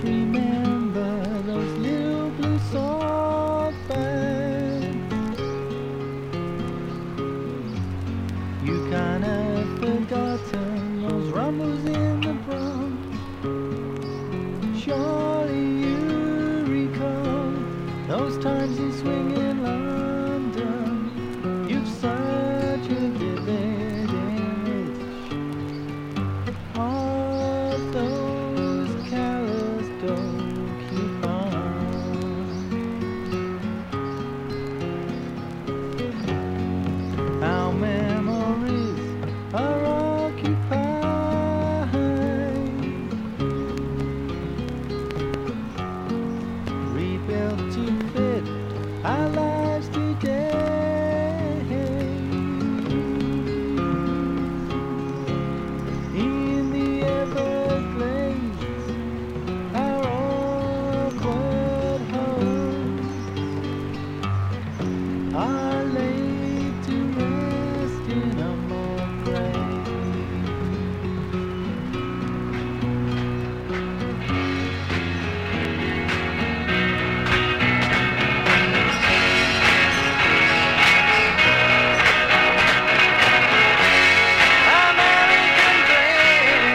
remember those little blue salt bags. You kind of forgotten those rumbles in the Bronx. Surely you recall those times in swinging London. You've such a vivid image of those callous occupiers. Our memories are occupied, rebuilt to fit our lives today. In the Everglades, our awkward homes are laid to rest in a mock grave. American dream,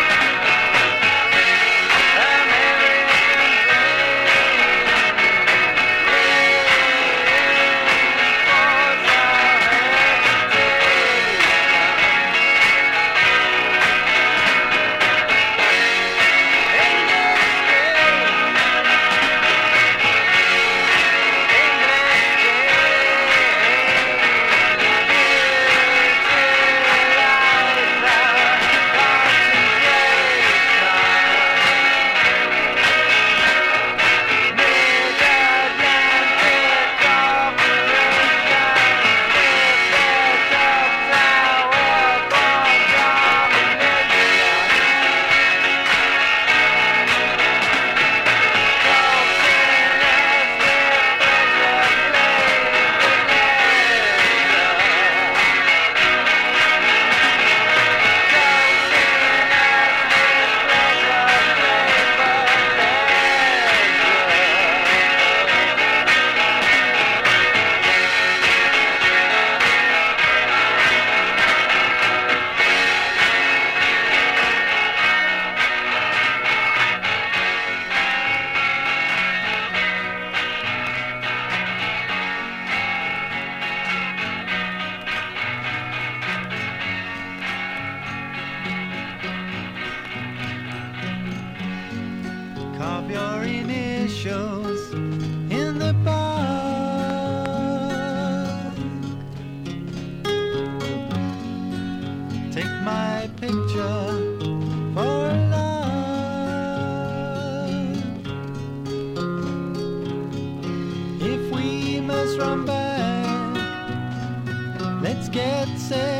carve your initials in the bark. Take my picture for love. If we must run back, let's get set.